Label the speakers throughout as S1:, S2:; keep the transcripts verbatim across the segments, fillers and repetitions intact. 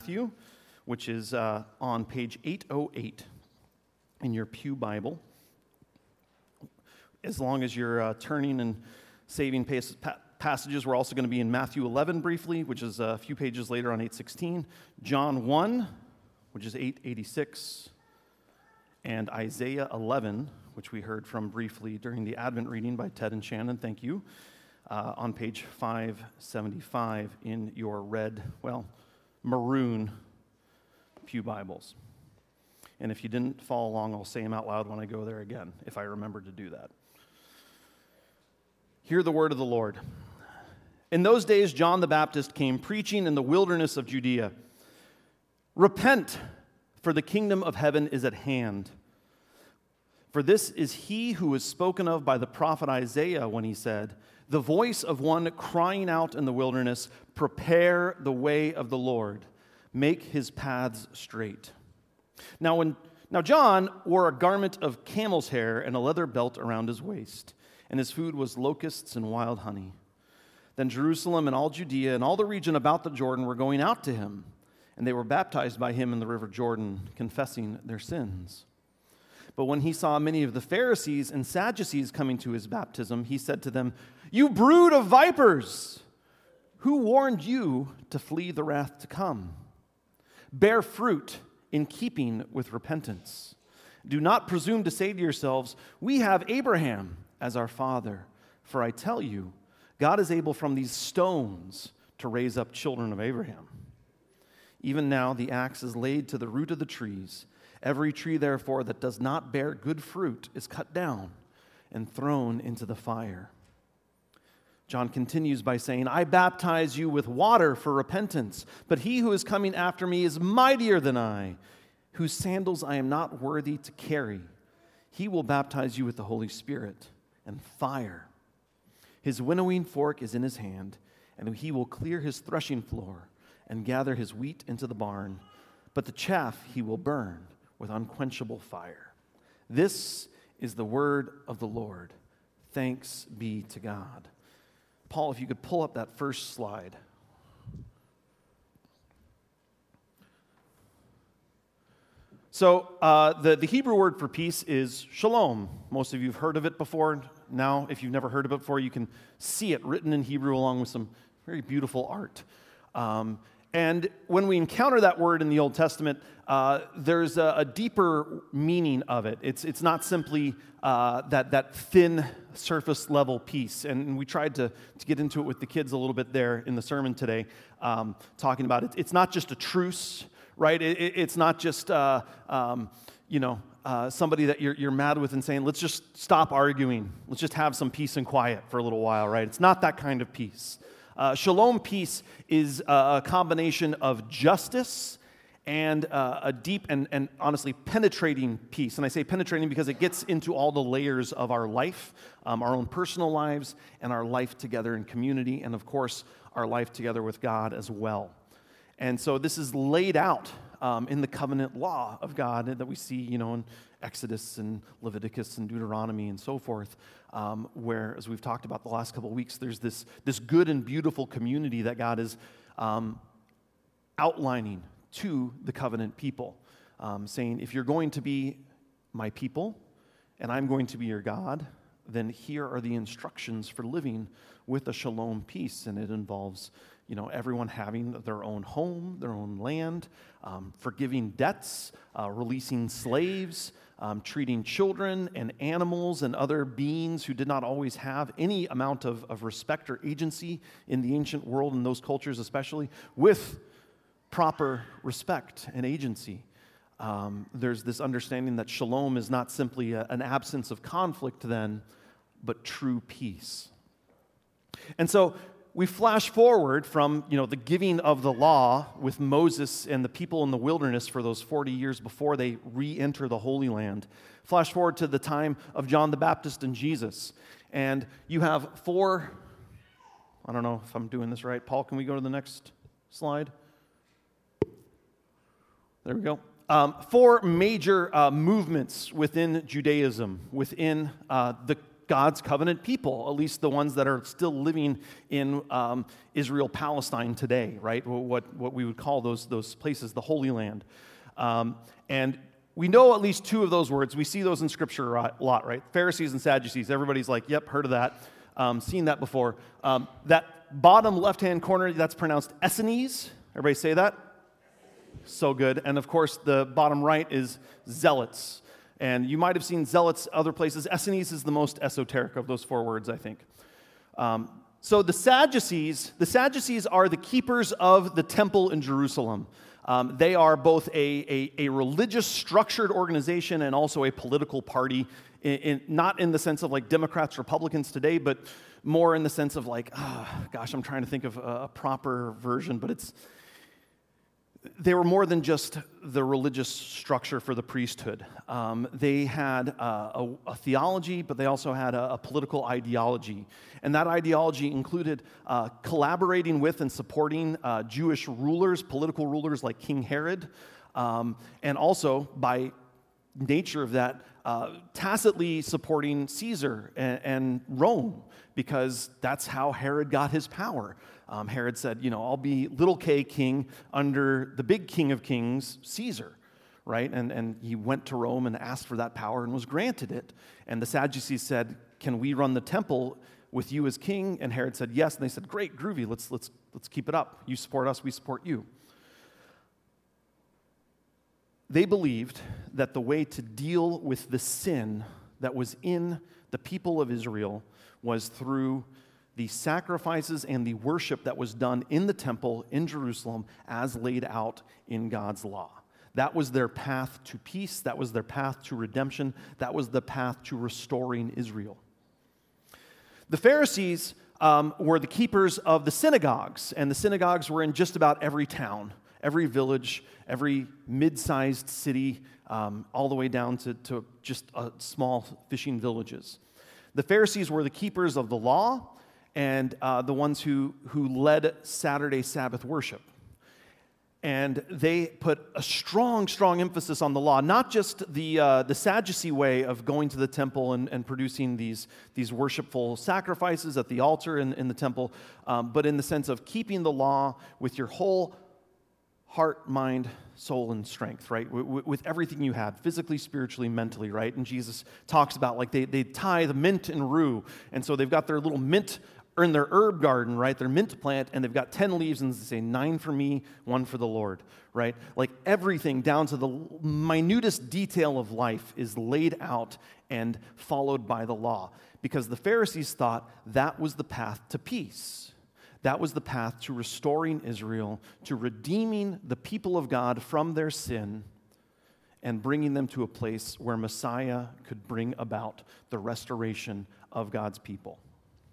S1: Matthew, which is uh, on page eight oh eight in your pew Bible. As long as you're uh, turning and saving pace, pa- passages, we're also going to be in Matthew eleven briefly, which is a few pages later on eight sixteen, John one, which is eight eighty-six, and Isaiah eleven, which we heard from briefly during the Advent reading by Ted and Shannon, thank you, uh, on page five seventy-five in your red, well, maroon pew Bibles. And if you didn't follow along, I'll say them out loud when I go there again, if I remember to do that. Hear the word of the Lord. In those days, John the Baptist came preaching in the wilderness of Judea. Repent, for the kingdom of heaven is at hand. For this is he who was spoken of by the prophet Isaiah when he said, the voice of one crying out in the wilderness, prepare the way of the Lord, make his paths straight. Now, when, now John wore a garment of camel's hair and a leather belt around his waist, and his food was locusts and wild honey. Then Jerusalem and all Judea and all the region about the Jordan were going out to him, and they were baptized by him in the river Jordan, confessing their sins. But when he saw many of the Pharisees and Sadducees coming to his baptism, he said to them, you brood of vipers, who warned you to flee the wrath to come? Bear fruit in keeping with repentance. Do not presume to say to yourselves, we have Abraham as our father. For I tell you, God is able from these stones to raise up children of Abraham. Even now the axe is laid to the root of the trees. Every tree, therefore, that does not bear good fruit is cut down and thrown into the fire. John continues by saying, I baptize you with water for repentance, but he who is coming after me is mightier than I, whose sandals I am not worthy to carry. He will baptize you with the Holy Spirit and fire. His winnowing fork is in his hand, and he will clear his threshing floor and gather his wheat into the barn, but the chaff he will burn with unquenchable fire. This is the word of the Lord. Thanks be to God. Paul, if you could pull up that first slide. So uh, the, the Hebrew word for peace is shalom. Most of you have heard of it before. Now, if you've never heard of it before, you can see it written in Hebrew along with some very beautiful art. Um, and when we encounter that word in the Old Testament, uh, there's a, a deeper meaning of it. It's it's not simply uh, that that thin surface level peace. And we tried to, to get into it with the kids a little bit there in the sermon today, um, talking about it. It's not just a truce, right? It, it, it's not just uh, um, you know uh, somebody that you're you're mad with and saying, let's just stop arguing. Let's just have some peace and quiet for a little while, right? It's not that kind of peace. Uh, shalom peace is a combination of justice and uh, a deep and, and honestly penetrating peace. And I say penetrating because it gets into all the layers of our life, um, our own personal lives, and our life together in community, and of course, our life together with God as well. And so this is laid out um, in the covenant law of God that we see, you know, in Exodus and Leviticus and Deuteronomy and so forth, um, where, as we've talked about the last couple of weeks, there's this, this good and beautiful community that God is um, outlining to the covenant people, um, saying, if you're going to be my people and I'm going to be your God, then here are the instructions for living with a shalom peace, and it involves, you know, everyone having their own home, their own land, um, forgiving debts, uh, releasing slaves, um, treating children and animals and other beings who did not always have any amount of, of respect or agency in the ancient world, in those cultures especially, with proper respect and agency. Um, there's this understanding that shalom is not simply a, an absence of conflict then, but true peace. And so we flash forward from, you know, the giving of the law with Moses and the people in the wilderness for those forty years before they re-enter the Holy Land. Flash forward to the time of John the Baptist and Jesus. And you have four, I don't know if I'm doing this right. Paul, can we go to the next slide? There we go. Um, four major uh, movements within Judaism, within uh, the God's covenant people, at least the ones that are still living in um, Israel-Palestine today, right? What, what we would call those, those places, the Holy Land. Um, and we know at least two of those words. We see those in Scripture a lot, right? Pharisees and Sadducees. Everybody's like, yep, heard of that. Um, seen that before. Um, that bottom left-hand corner, that's pronounced Essenes. Everybody say that? So good. And of course, the bottom right is zealots. And you might have seen zealots other places. Essenes is the most esoteric of those four words, I think. Um, so the Sadducees, the Sadducees are the keepers of the temple in Jerusalem. Um, they are both a, a, a religious structured organization and also a political party, in, in, not in the sense of like Democrats, Republicans today, but more in the sense of like, oh, gosh, I'm trying to think of a, a proper version, but it's, they were more than just the religious structure for the priesthood. Um, they had uh, a, a theology, but they also had a, a political ideology. And that ideology included uh, collaborating with and supporting uh, Jewish rulers, political rulers like King Herod, um, and also, by nature of that, uh, tacitly supporting Caesar and, and Rome, because that's how Herod got his power. Um, Herod said, you know, I'll be little k king under the big king of kings, Caesar, right? And, and he went to Rome and asked for that power and was granted it. And the Sadducees said, can we run the temple with you as king? And Herod said, yes. And they said, great, groovy, let's, let's, let's keep it up. You support us, we support you. They believed that the way to deal with the sin that was in the people of Israel was through the sacrifices and the worship that was done in the temple in Jerusalem as laid out in God's law. That was their path to peace. That was their path to redemption. That was the path to restoring Israel. The Pharisees um, were the keepers of the synagogues, and the synagogues were in just about every town, every village, every mid-sized city, um, all the way down to, to just uh, small fishing villages. The Pharisees were the keepers of the law, and uh, the ones who, who led Saturday Sabbath worship. And they put a strong, strong emphasis on the law, not just the uh, the Sadducee way of going to the temple and, and producing these, these worshipful sacrifices at the altar in, in the temple, um, but in the sense of keeping the law with your whole heart, mind, soul, and strength, right? W- with everything you had, physically, spiritually, mentally, right? And Jesus talks about like they, they tithe mint and rue, and so they've got their little mint or in their herb garden, right, their mint plant, and they've got ten leaves, and they say, nine for me, one for the Lord, right? Like everything down to the minutest detail of life is laid out and followed by the law, because the Pharisees thought that was the path to peace. That was the path to restoring Israel, to redeeming the people of God from their sin, and bringing them to a place where Messiah could bring about the restoration of God's people.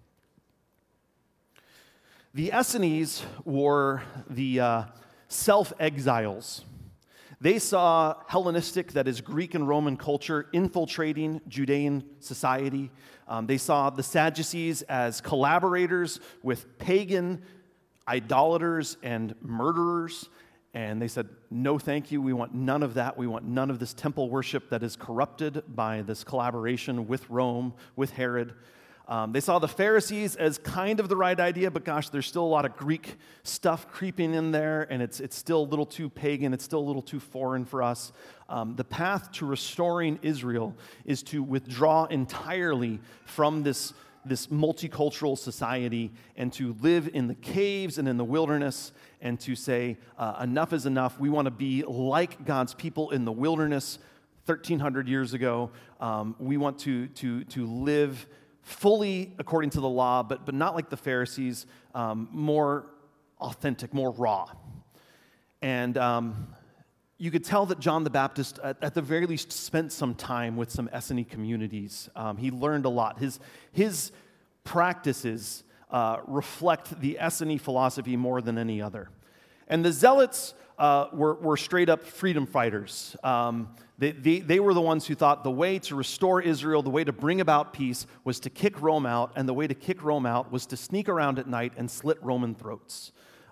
S1: The Essenes were the uh, self-exiles. They saw Hellenistic, that is Greek and Roman culture, infiltrating Judean society. Um, they saw the Sadducees as collaborators with pagan idolaters and murderers. And they said, no, thank you. We want none of that. We want none of this temple worship that is corrupted by this collaboration with Rome, with Herod. Um, they saw the Pharisees as kind of the right idea, but gosh, there's still a lot of Greek stuff creeping in there, and it's it's still a little too pagan. It's still a little too foreign for us. Um, the path to restoring Israel is to withdraw entirely from this, this multicultural society and to live in the caves and in the wilderness and to say, uh, enough is enough. We want to be like God's people in the wilderness thirteen hundred years ago. Um, we want to, to, to live fully according to the law, but, but not like the Pharisees, um, more authentic, more raw. And um, you could tell that John the Baptist, at, at the very least, spent some time with some Essene communities. Um, he learned a lot. His, his practices uh, reflect the Essene philosophy more than any other. And the Zealots uh, were, were straight-up freedom fighters. Um, They, they, they were the ones who thought the way to restore Israel, the way to bring about peace, was to kick Rome out, and the way to kick Rome out was to sneak around at night and slit Roman throats.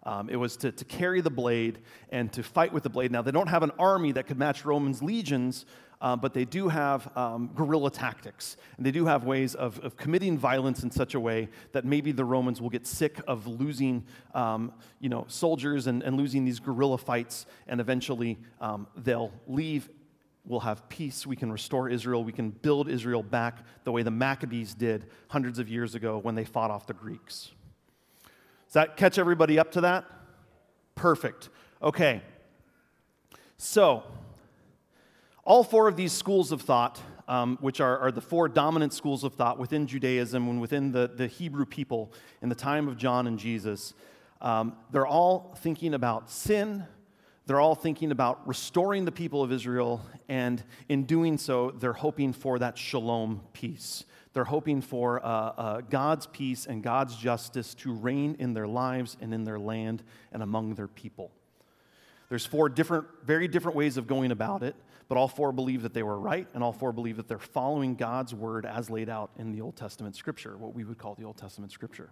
S1: Um, it was to, to carry the blade and to fight with the blade. Now, they don't have an army that could match Romans' legions, uh, but they do have um, guerrilla tactics. And they do have ways of, of committing violence in such a way that maybe the Romans will get sick of losing um, you know, soldiers and, and losing these guerrilla fights, and eventually um, they'll leave. We'll have peace. We can restore Israel. We can build Israel back the way the Maccabees did hundreds of years ago when they fought off the Greeks. Does that catch everybody up to that? Perfect. Okay. So, all four of these schools of thought, um, which are, are the four dominant schools of thought within Judaism and within the, the Hebrew people in the time of John and Jesus, um, they're all thinking about sin. They're all thinking about restoring the people of Israel, and in doing so, they're hoping for that shalom peace. They're hoping for uh, uh, God's peace and God's justice to reign in their lives and in their land and among their people. There's four different, very different ways of going about it, but all four believe that they were right, and all four believe that they're following God's word as laid out in the Old Testament Scripture, what we would call the Old Testament Scripture.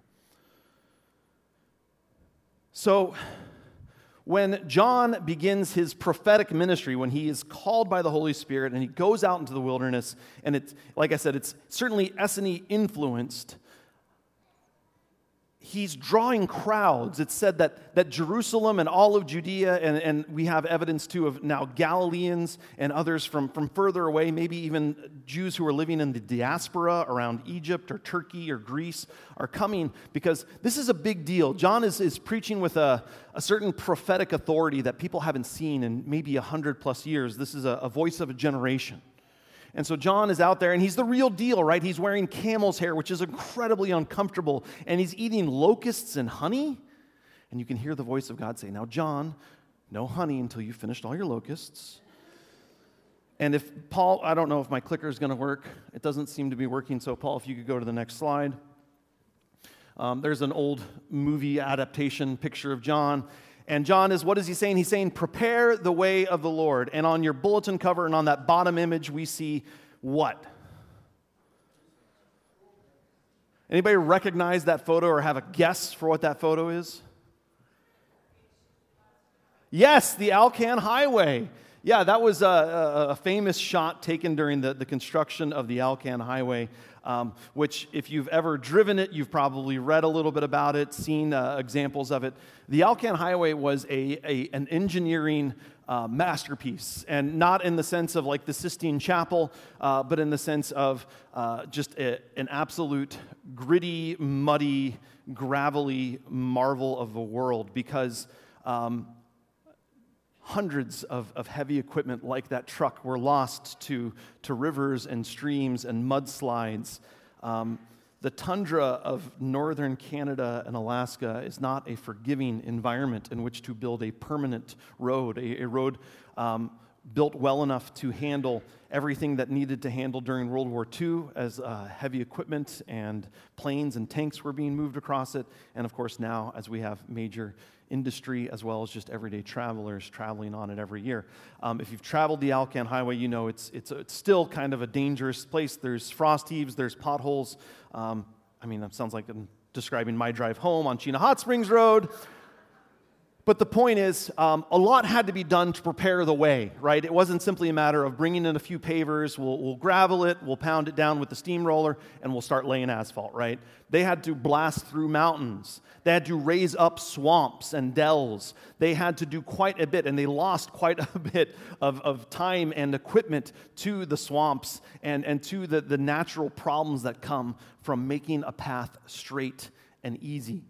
S1: So, when John begins his prophetic ministry, when he is called by the Holy Spirit and he goes out into the wilderness, and it's, like I said, it's certainly Essene influenced, he's drawing crowds. It's said that, that Jerusalem and all of Judea, and, and we have evidence too of now Galileans and others from, from further away, maybe even Jews who are living in the diaspora around Egypt or Turkey or Greece, are coming because this is a big deal. John is, is preaching with a, a certain prophetic authority that people haven't seen in maybe a hundred plus years. This is a, a voice of a generation. And so John is out there, and he's the real deal, right? He's wearing camel's hair, which is incredibly uncomfortable, and he's eating locusts and honey. And you can hear the voice of God say, "Now, John, no honey until you've finished all your locusts." And if Paul, I don't know if my clicker is going to work. It doesn't seem to be working, so Paul, if you could go to the next slide. Um, there's an old movie adaptation picture of John. And John is, what is he saying? He's saying, prepare the way of the Lord. And on your bulletin cover and on that bottom image, we see what? Anybody recognize that photo or have a guess for what that photo is? Yes, the Alcan Highway. Yeah, that was a, a, a famous shot taken during the, the construction of the Alcan Highway, um, which if you've ever driven it, you've probably read a little bit about it, seen uh, examples of it. The Alcan Highway was a, a an engineering uh, masterpiece, and not in the sense of like the Sistine Chapel, uh, but in the sense of uh, just a, an absolute gritty, muddy, gravelly marvel of the world, because um, hundreds of, of heavy equipment like that truck were lost to, to rivers and streams and mudslides. Um, the tundra of northern Canada and Alaska is not a forgiving environment in which to build a permanent road, a, a road um, built well enough to handle everything that needed to handle during World War Two as uh, heavy equipment and planes and tanks were being moved across it. And of course now, as we have major industry as well as just everyday travelers traveling on it every year. Um, if you've traveled the Alcan Highway, you know it's, it's, it's still kind of a dangerous place. There's frost heaves, there's potholes. Um, I mean, that sounds like I'm describing my drive home on Chena Hot Springs Road. But the point is, um, a lot had to be done to prepare the way, right? It wasn't simply a matter of bringing in a few pavers, we'll, we'll gravel it, we'll pound it down with the steamroller, and we'll start laying asphalt, right? They had to blast through mountains. They had to raise up swamps and dells. They had to do quite a bit, and they lost quite a bit of, of time and equipment to the swamps and, and to the, the natural problems that come from making a path straight and easy.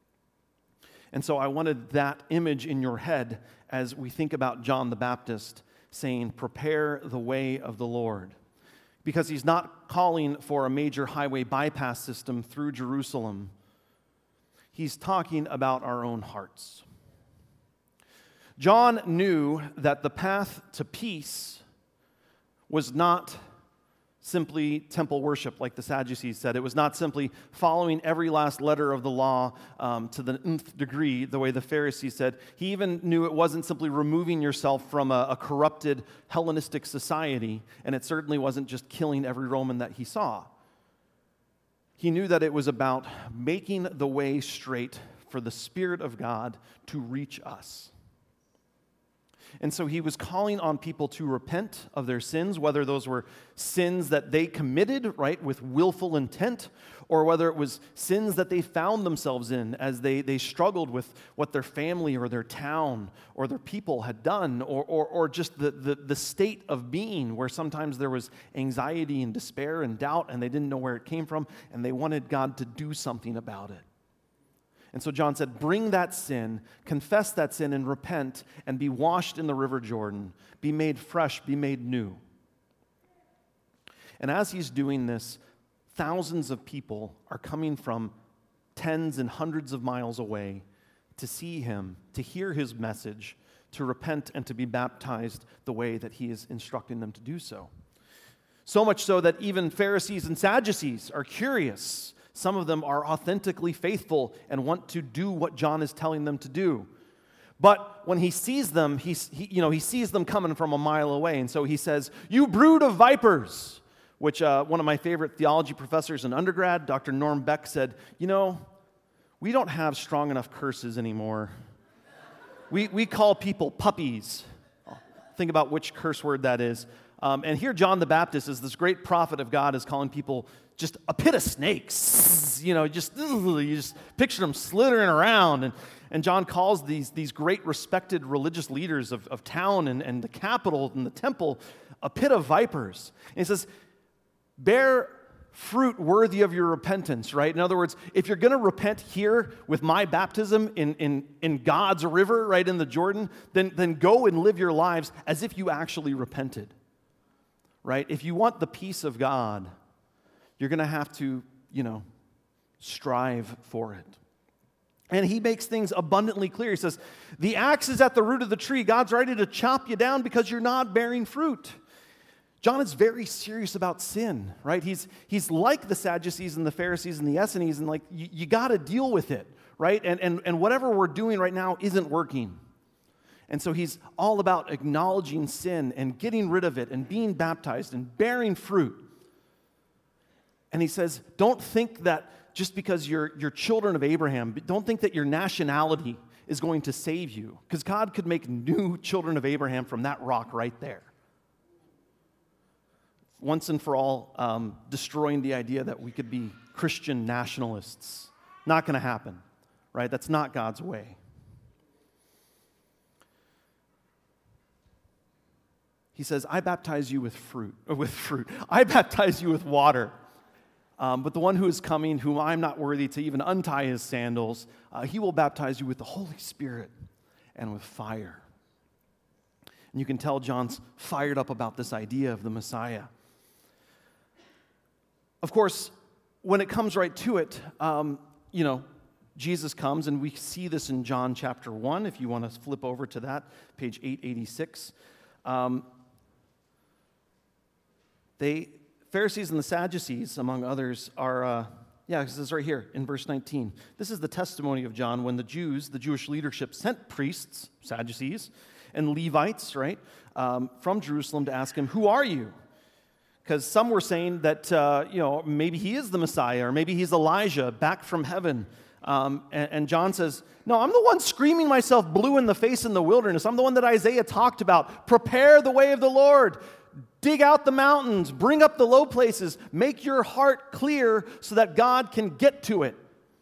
S1: And so I wanted that image in your head as we think about John the Baptist saying, prepare the way of the Lord. Because he's not calling for a major highway bypass system through Jerusalem. He's talking about our own hearts. John knew that the path to peace was not simply temple worship, like the Sadducees said. It was not simply following every last letter of the law um, to the nth degree, the way the Pharisees said. He even knew it wasn't simply removing yourself from a, a corrupted Hellenistic society, and it certainly wasn't just killing every Roman that he saw. He knew that it was about making the way straight for the Spirit of God to reach us. And so he was calling on people to repent of their sins, whether those were sins that they committed, right, with willful intent, or whether it was sins that they found themselves in as they, they struggled with what their family or their town or their people had done, or, or, or just the, the, the state of being where sometimes there was anxiety and despair and doubt and they didn't know where it came from and they wanted God to do something about it. And so John said, bring that sin, confess that sin, and repent, and be washed in the river Jordan. Be made fresh, be made new. And as he's doing this, thousands of people are coming from tens and hundreds of miles away to see him, to hear his message, to repent, and to be baptized the way that he is instructing them to do so. So much so that even Pharisees and Sadducees are curious. Some of them are authentically faithful and want to do what John is telling them to do. But when he sees them, he's, he, you know, he sees them coming from a mile away. And so he says, "You brood of vipers," which uh, one of my favorite theology professors in undergrad, Doctor Norm Beck, said, you know, we don't have strong enough curses anymore. We, we call people puppies. Think about which curse word that is. Um, and here John the Baptist, is this great prophet of God, is calling people just a pit of snakes. You know, just you just picture them slithering around. And, and John calls these, these great respected religious leaders of, of town and, and the capital and the temple a pit of vipers. And he says, bear fruit worthy of your repentance, right? In other words, if you're going to repent here with my baptism in, in, in God's river, right, in the Jordan, then, then go and live your lives as if you actually repented, right? If you want the peace of God, you're going to have to, you know, strive for it. And he makes things abundantly clear. He says, the axe is at the root of the tree. God's ready to chop you down because you're not bearing fruit. John is very serious about sin, right? He's, he's like the Sadducees and the Pharisees and the Essenes, and like, you, you got to deal with it, right? And, and, and whatever we're doing right now isn't working. And so he's all about acknowledging sin and getting rid of it and being baptized and bearing fruit. And he says, don't think that just because you're, you're children of Abraham, don't think that your nationality is going to save you, because God could make new children of Abraham from that rock right there. Once and for all, um, destroying the idea that we could be Christian nationalists. Not going to happen, right? That's not God's way. He says, I baptize you with fruit, or with fruit. I baptize you with water. Um, but the one who is coming, whom I'm not worthy to even untie his sandals, uh, he will baptize you with the Holy Spirit and with fire. And you can tell John's fired up about this idea of the Messiah. Of course, when it comes right to it, um, you know, Jesus comes, and we see this in John chapter one, if you want to flip over to that, page eight eighty-six. Um, they... Pharisees and the Sadducees, among others, are, uh, yeah, this is right here in verse nineteen. This is the testimony of John when the Jews, the Jewish leadership, sent priests, Sadducees, and Levites, right, um, from Jerusalem to ask him, who are you? Because some were saying that, uh, you know, maybe he is the Messiah, or maybe he's Elijah back from heaven. Um, and, and John says, no, I'm the one screaming myself blue in the face in the wilderness. I'm the one that Isaiah talked about. Prepare the way of the Lord. Dig out the mountains, bring up the low places, make your heart clear so that God can get to it.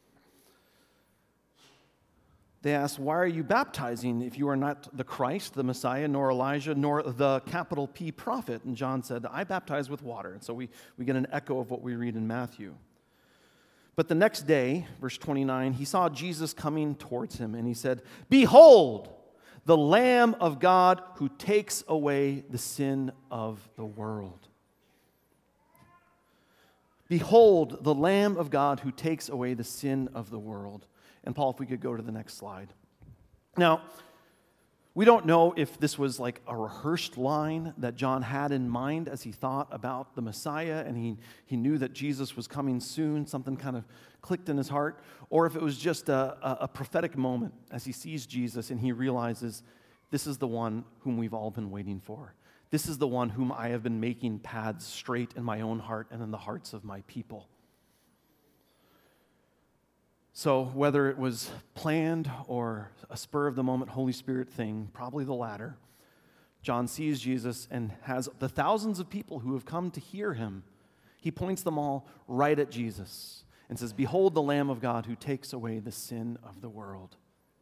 S1: They asked, why are you baptizing if you are not the Christ, the Messiah, nor Elijah, nor the capital P prophet? And John said, I baptize with water. And so we, we get an echo of what we read in Matthew. But the next day, verse twenty-nine, he saw Jesus coming towards him, and he said, behold, the Lamb of God who takes away the sin of the world. Behold, the Lamb of God who takes away the sin of the world. And Paul, if we could go to the next slide. Now, we don't know if this was like a rehearsed line that John had in mind as he thought about the Messiah, and he, he knew that Jesus was coming soon. Something kind of clicked in his heart. Or if it was just a, a, a prophetic moment as he sees Jesus and he realizes, this is the one whom we've all been waiting for. This is the one whom I have been making paths straight in my own heart and in the hearts of my people. So whether it was planned or a spur of the moment Holy Spirit thing, probably the latter, John sees Jesus and has the thousands of people who have come to hear him. He points them all right at Jesus and says, "Behold the Lamb of God who takes away the sin of the world."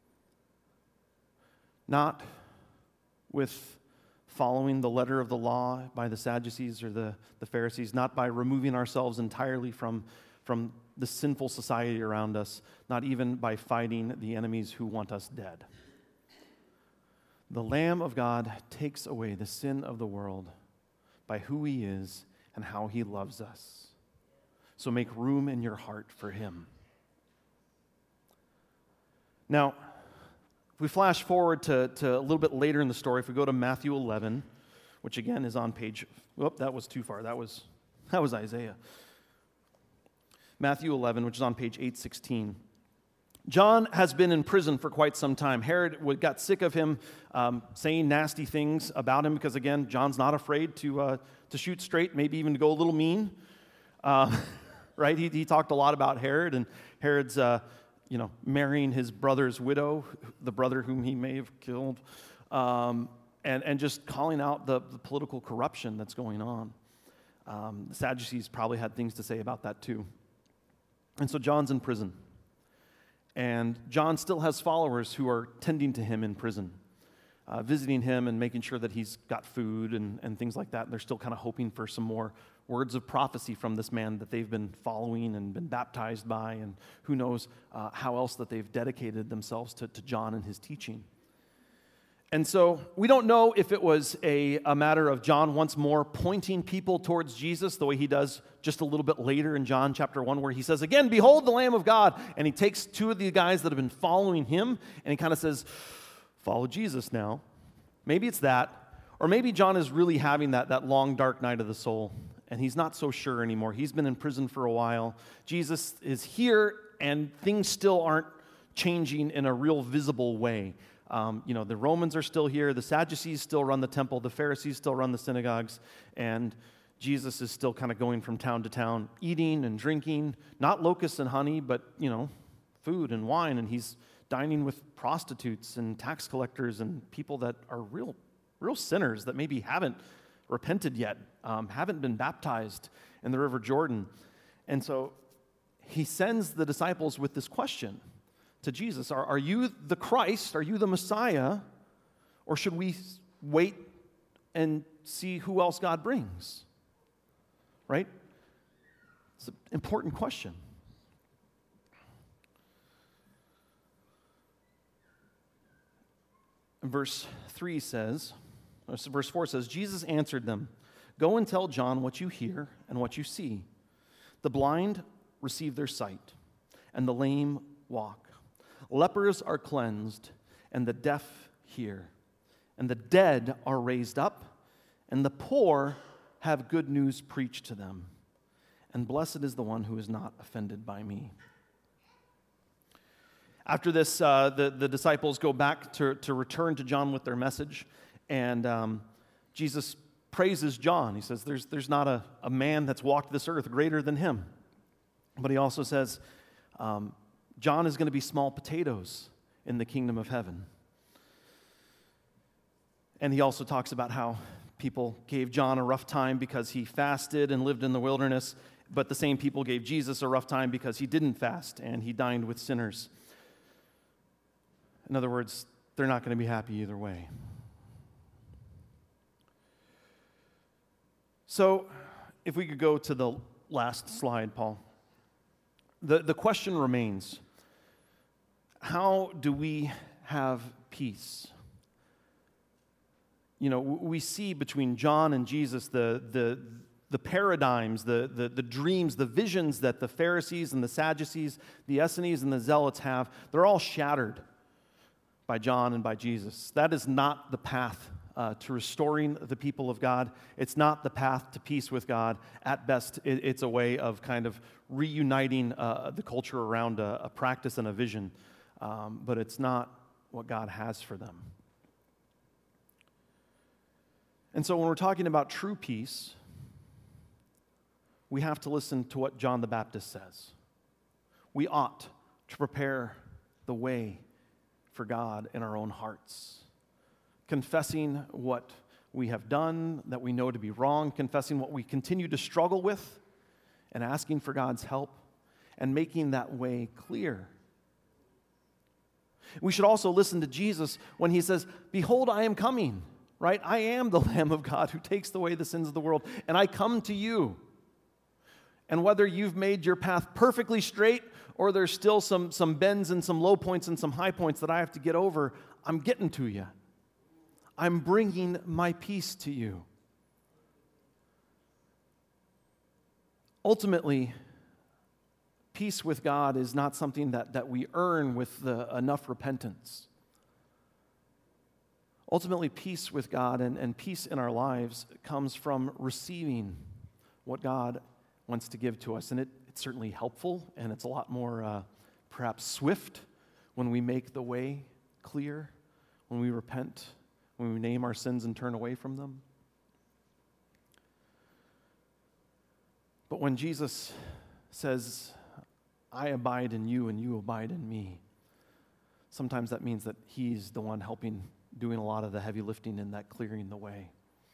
S1: Not with following the letter of the law by the Sadducees or the, the Pharisees, not by removing ourselves entirely from, from the sinful society around us, not even by fighting the enemies who want us dead. The Lamb of God takes away the sin of the world by who he is and how he loves us. So make room in your heart for him. Now, if we flash forward to, to a little bit later in the story, if we go to Matthew eleven, which again is on page, whoop, that was too far. That was, that was Isaiah. Matthew eleven, which is on page eight sixteen. John has been in prison for quite some time. Herod got sick of him um, saying nasty things about him because, again, John's not afraid to uh, to shoot straight, maybe even to go a little mean. Uh, right? He, he talked a lot about Herod, and Herod's, uh, you know, marrying his brother's widow, the brother whom he may have killed, um, and, and just calling out the, the political corruption that's going on. Um, the Sadducees probably had things to say about that too. And so John's in prison. And John still has followers who are tending to him in prison, uh, visiting him and making sure that he's got food and, and things like that. And they're still kind of hoping for some more words of prophecy from this man that they've been following and been baptized by, and who knows uh, how else that they've dedicated themselves to, to John and his teaching. And so we don't know if it was a, a matter of John once more pointing people towards Jesus the way he does just a little bit later in John chapter one, where he says, again, "Behold the Lamb of God." And he takes two of the guys that have been following him and he kind of says, "Follow Jesus now." Maybe it's that. Or maybe John is really having that, that long, dark night of the soul, and he's not so sure anymore. He's been in prison for a while. Jesus is here, and things still aren't changing in a real visible way. Um, you know, the Romans are still here. The Sadducees still run the temple. The Pharisees still run the synagogues. And Jesus is still kind of going from town to town, eating and drinking, not locusts and honey, but, you know, food and wine. And he's dining with prostitutes and tax collectors and people that are real, real sinners that maybe haven't repented yet, um, haven't been baptized in the River Jordan. And so he sends the disciples with this question to Jesus: Are, are you the Christ? Are you the Messiah? Or should we wait and see who else God brings? Right? It's an important question. And verse three says, verse four says, Jesus answered them, "Go and tell John what you hear and what you see. The blind receive their sight, and the lame walk. Lepers are cleansed, and the deaf hear, and the dead are raised up, and the poor have good news preached to them. And blessed is the one who is not offended by me." After this, uh, the, the disciples go back to, to return to John with their message, and um, Jesus praises John. He says, there's, there's not a, a man that's walked this earth greater than him. But he also says, um, John is going to be small potatoes in the kingdom of heaven. And he also talks about how people gave John a rough time because he fasted and lived in the wilderness, but the same people gave Jesus a rough time because he didn't fast and he dined with sinners. In other words, they're not going to be happy either way. So, if we could go to the last slide, Paul. The, the question remains, how do we have peace? You know, we see between John and Jesus the, the, the paradigms, the, the, the dreams, the visions that the Pharisees and the Sadducees, the Essenes and the Zealots have. They're all shattered by John and by Jesus. That is not the path uh, to restoring the people of God. It's not the path to peace with God. At best, it, it's a way of kind of reuniting uh, the culture around a, a practice and a vision. Um, but it's not what God has for them. And so when we're talking about true peace, we have to listen to what John the Baptist says. We ought to prepare the way for God in our own hearts. Confessing what we have done that we know to be wrong, confessing what we continue to struggle with, and asking for God's help, and making that way clear. We should also listen to Jesus when he says, "Behold, I am coming," right? I am the Lamb of God who takes away the sins of the world, and I come to you. And whether you've made your path perfectly straight or there's still some, some bends and some low points and some high points that I have to get over, I'm getting to you. I'm bringing my peace to you. Ultimately, peace with God is not something that, that we earn with the, enough repentance. Ultimately, peace with God and, and peace in our lives comes from receiving what God wants to give to us. And it, it's certainly helpful, and it's a lot more uh, perhaps swift when we make the way clear, when we repent, when we name our sins and turn away from them. But when Jesus says, "I abide in you and you abide in me," sometimes that means that he's the one helping, doing a lot of the heavy lifting in that clearing the way.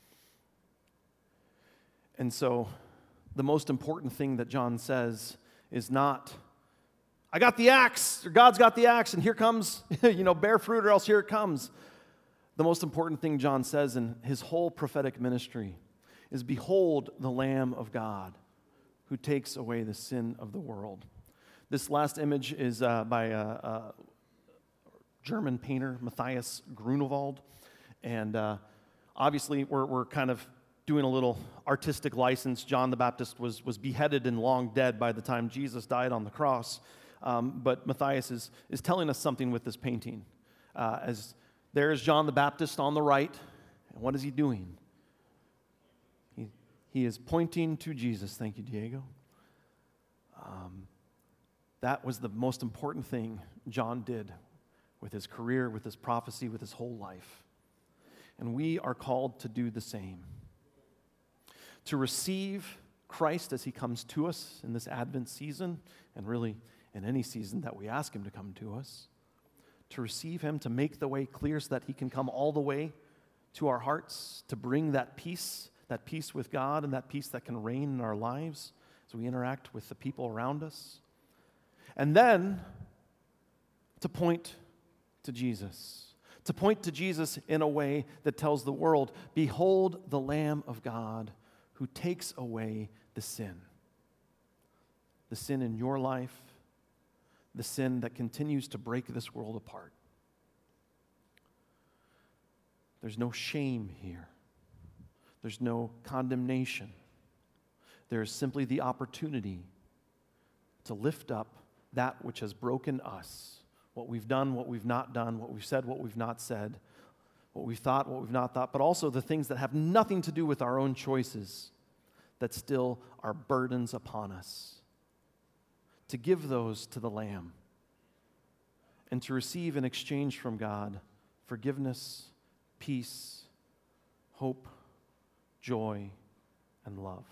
S1: And so the most important thing that John says is not, "I got the axe," or "God's got the axe, and here comes, you know, bear fruit, or else here it comes." The most important thing John says in his whole prophetic ministry is, "Behold the Lamb of God who takes away the sin of the world." This last image is uh, by a, a German painter, Matthias Grunewald. And uh, obviously, we're, we're kind of doing a little artistic license. John the Baptist was, was beheaded and long dead by the time Jesus died on the cross. Um, but Matthias is, is telling us something with this painting. Uh, as there's John the Baptist on the right. And what is he doing? He, he is pointing to Jesus. Thank you, Diego. Um, that was the most important thing John did with his career, with his prophecy, with his whole life. And we are called to do the same. To receive Christ as he comes to us in this Advent season, and really in any season that we ask him to come to us. To receive him, to make the way clear so that he can come all the way to our hearts, to bring that peace, that peace with God and that peace that can reign in our lives as we interact with the people around us. And then to point to Jesus. To point to Jesus in a way that tells the world, "Behold the Lamb of God who takes away the sin." The sin in your life, the sin that continues to break this world apart. There's no shame here. There's no condemnation. There is simply the opportunity to lift up that which has broken us. What we've done, what we've not done, what we've said, what we've not said, what we've thought, what we've not thought, but also the things that have nothing to do with our own choices that still are burdens upon us. To give those to the Lamb and to receive in exchange from God forgiveness, peace, hope, joy, and love.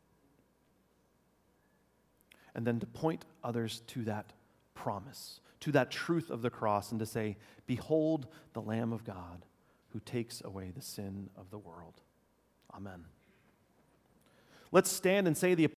S1: And then to point others to that promise, to that truth of the cross, and to say, "Behold the Lamb of God who takes away the sin of the world." Amen. Let's stand and say the